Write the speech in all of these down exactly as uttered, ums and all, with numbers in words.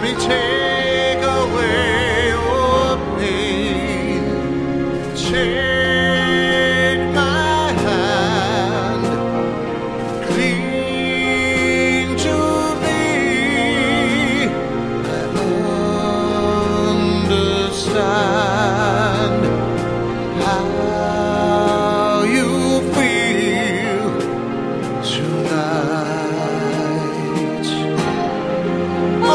take away all pain. Take my hand, cling to me. I understand how you feel tonight. Oh,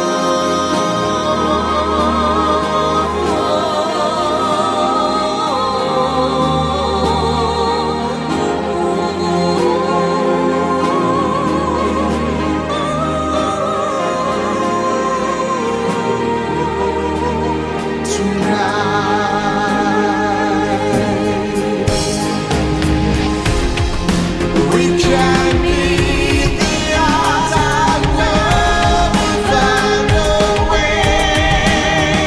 we can meet the odds. I love and find a way.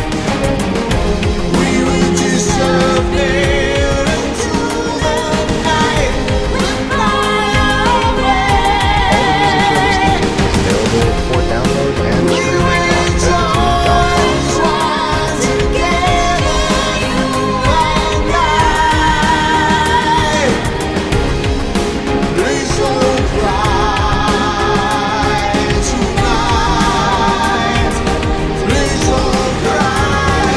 We will disappear into the night. We'll fly away. Available for download and We streaming will on Magnitude dot com. always run together, you and I. Please don't cry tonight. Please don't cry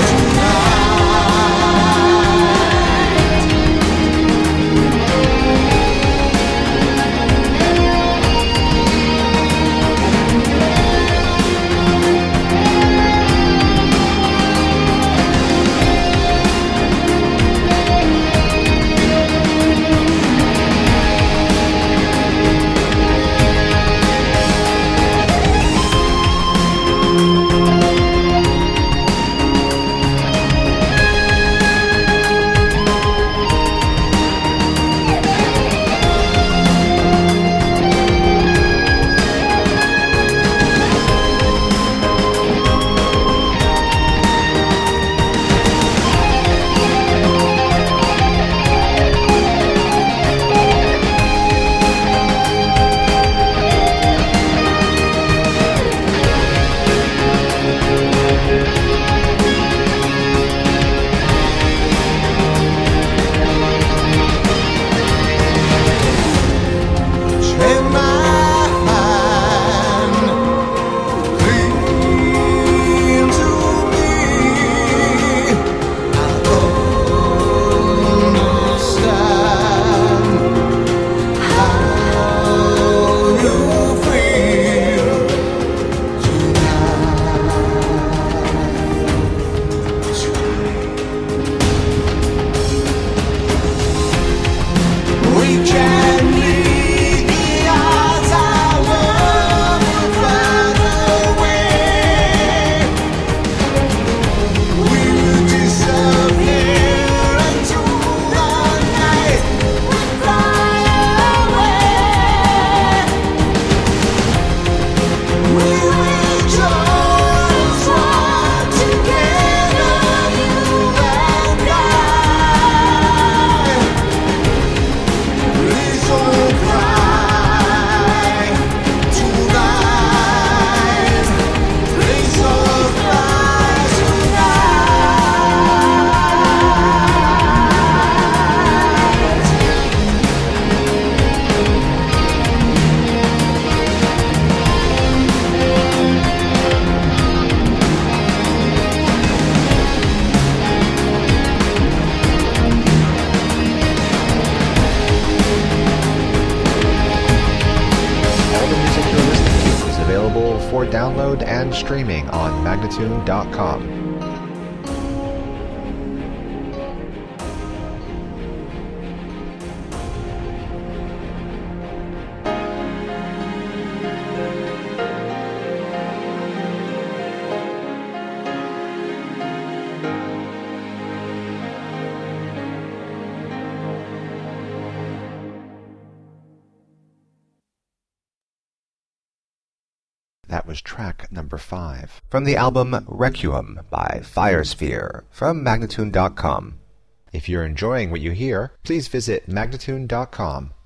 Take my hand, cling to me. I understand how you feel tonight. We can meet the odds. Our love will find a way. We will disappear into the night. We'll fly away. We will just run together, you and I. Please don't cry tonight. Please don't cry All the music you're listening to is available for download and streaming on Magnitude dot com. That was track number five from the album Requiem by Firesphere from Magnitude dot com. If you're enjoying what you hear, please visit Magnitude dot com